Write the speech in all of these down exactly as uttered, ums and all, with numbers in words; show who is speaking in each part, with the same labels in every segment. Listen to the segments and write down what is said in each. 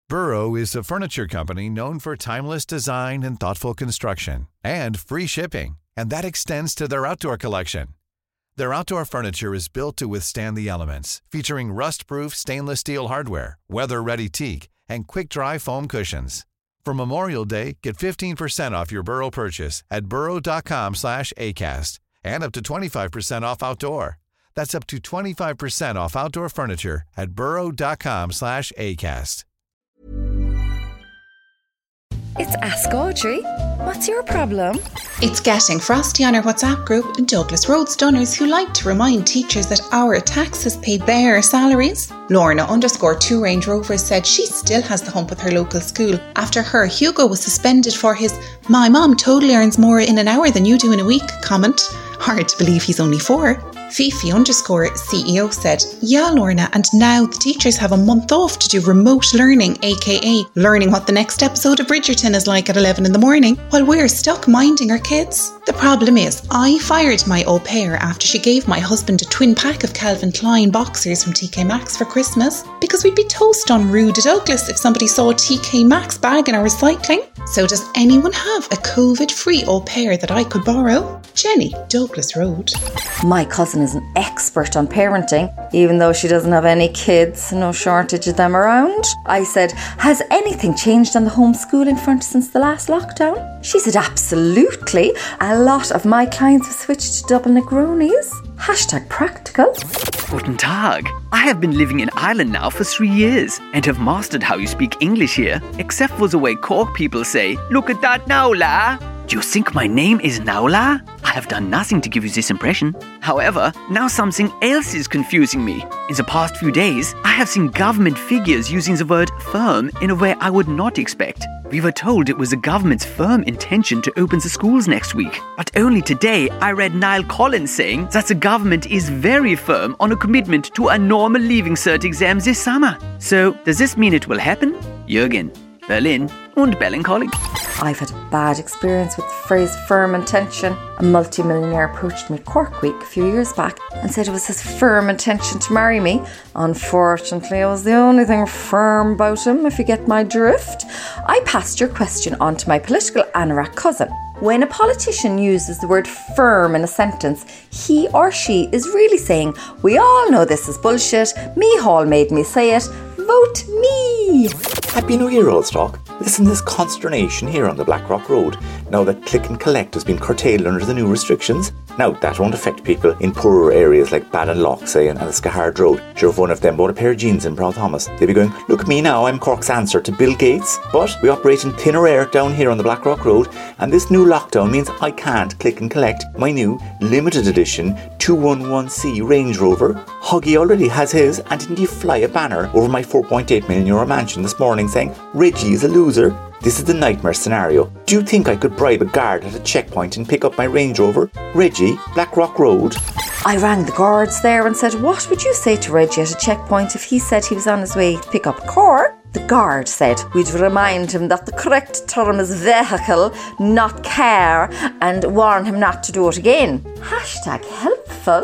Speaker 1: Burrow is a furniture company known for timeless design and thoughtful construction, and free shipping, and that extends to their outdoor collection. Their outdoor furniture is built to withstand the elements, featuring rust-proof stainless steel hardware, weather-ready teak, and quick-dry foam cushions. For Memorial Day, get fifteen percent off your Burrow purchase at burrow.com slash ACAST and up to twenty-five percent off outdoor. That's up to twenty-five percent off outdoor furniture at burrow.com slash ACAST.
Speaker 2: It's Ask Audrey. What's your problem?
Speaker 3: It's getting frosty on our WhatsApp group and Douglas Road Stunners who like to remind teachers that our taxes pay their salaries. Lorna underscore two Range Rovers said she still has the hump with her local school after her Hugo was suspended for his "my mom totally earns more in an hour than you do in a week" comment. Hard to believe he's only four. Fifi underscore C E O said, "Yeah, Lorna, and now the teachers have a month off to do remote learning, aka learning what the next episode of Bridgerton is like at eleven in the morning, while we're stuck minding our kids. The problem is, I fired my au pair after she gave my husband a twin pack of Calvin Klein boxers from T K Maxx for Christmas, because we'd be toast on Rude Douglas if somebody saw a T K Maxx bag in our recycling. So does anyone have a COVID-free au pair that I could borrow?" Jenny, Douglas Road.
Speaker 4: My cousin is an expert on parenting, even though she doesn't have any kids, no shortage of them around. I said, "Has anything changed on the homeschooling front since the last lockdown?" She said, "Absolutely. A lot of my clients have switched to double Negronis." Hashtag practical.
Speaker 5: Guten Tag. I have been living in Ireland now for three years and have mastered how you speak English here, except for the way Cork people say, "Look at that Naula." Do you think my name is Naula? I have done nothing to give you this impression. However, now something else is confusing me. In the past few days, I have seen government figures using the word firm in a way I would not expect. We were told it was the government's firm intention to open the schools next week. But only today I read Niall Collins saying that the government is very firm on a commitment to a normal Leaving Cert exam this summer. So, does this mean it will happen? Jürgen, Berlin und Ballincollig.
Speaker 4: I've had a bad experience with the phrase firm intention. A multimillionaire approached me at Cork Week a few years back and said it was his firm intention to marry me. Unfortunately, I was the only thing firm about him, if you get my drift. I passed your question on to my political anorak cousin. When a politician uses the word firm in a sentence, he or she is really saying, "We all know this is bullshit. Me Hall made me say it. Vote me."
Speaker 6: Happy New Year, old stock. Listen to this consternation here on the Blackrock Road now that click and collect has been curtailed under the new restrictions. Now, that won't affect people in poorer areas like Ballinlough, say, and Eskahard Road. Sure, if one of them bought a pair of jeans in Brown Thomas, they'd be going, "Look at me now, I'm Cork's answer to Bill Gates." But we operate in thinner air down here on the Blackrock Road, and this new lockdown means I can't click and collect my new limited edition two eleven C Range Rover. Huggy already has his, and didn't he fly a banner over my four point eight million euro mansion this morning saying, "Reggie is a loser"? This is the nightmare scenario. Do you think I could bribe a guard at a checkpoint and pick up my Range Rover? Reggie, Blackrock Road.
Speaker 4: I rang the guards there and said, "What would you say to Reggie at a checkpoint if he said he was on his way to pick up a car?" The guard said we'd remind him that the correct term is vehicle, not car, and warn him not to do it again. Hashtag helpful.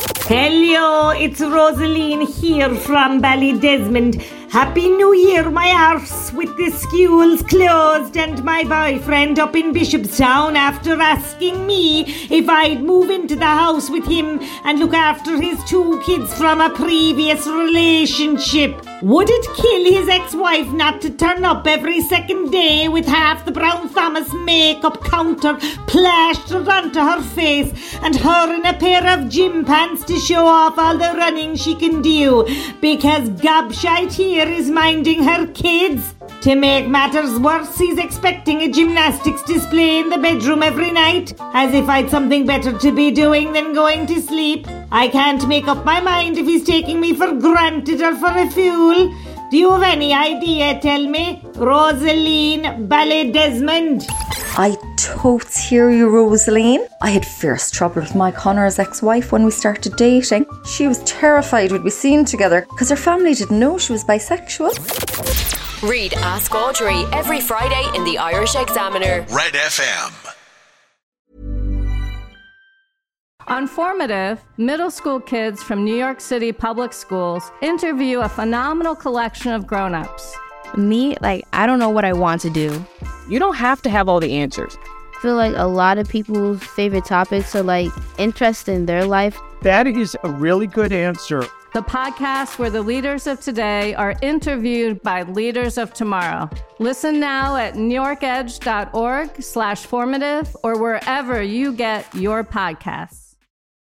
Speaker 7: Hello, it's Rosaline here from Ballydesmond. Happy New Year, my arse, with the schools closed and my boyfriend up in Bishopstown after asking me if I'd move into the house with him and look after his two kids from a previous relationship. Would it kill his ex-wife not to turn up every second day with half the Brown Thomas makeup counter plastered onto her face and her in a pair of gym pants to show off all the running she can do because Gobshite here is minding her kids? To make matters worse, he's expecting a gymnastics display in the bedroom every night, as if I'd something better to be doing than going to sleep. I can't make up my mind if he's taking me for granted or for a fool. Do you have any idea, tell me? Rosaline Ballydesmond.
Speaker 4: I totes hear you, Rosaline. I had fierce trouble with Mike Connor's ex-wife when we started dating. She was terrified we'd be seen together because her family didn't know she was bisexual.
Speaker 2: Read Ask Audrey every Friday in the Irish Examiner.
Speaker 8: Red F M.
Speaker 9: Informative, middle school kids from New York City public schools interview a phenomenal collection of grown-ups.
Speaker 8: Me, like, I don't know what I want to do.
Speaker 10: You don't have to have all the answers.
Speaker 11: I feel like a lot of people's favorite topics are like interest in their life.
Speaker 12: That is a really good answer.
Speaker 9: The podcast where the leaders of today are interviewed by leaders of tomorrow. Listen now at newyorkedge.org slash formative or wherever you get your podcasts.